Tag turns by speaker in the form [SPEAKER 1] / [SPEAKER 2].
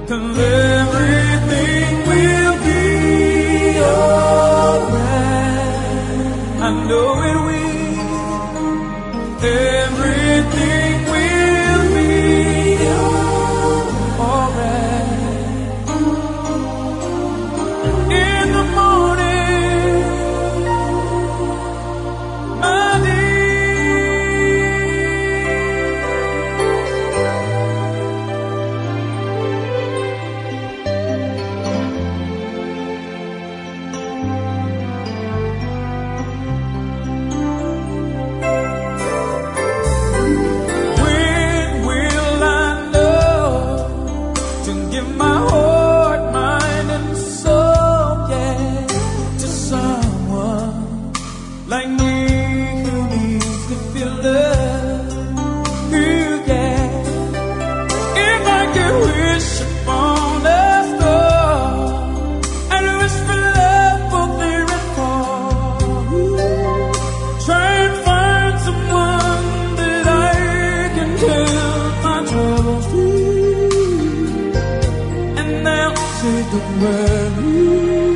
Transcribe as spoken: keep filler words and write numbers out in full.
[SPEAKER 1] 'cause everything will be alright. I know it will. Everything will be alright. In the morning, my my heart, mind, and soul, yeah, to someone like me who needs to feel love. Ooh, yeah. If I could wish upon a star and wish for love both near and far, try and find someone that I can tell my troubles to. Say don't worry.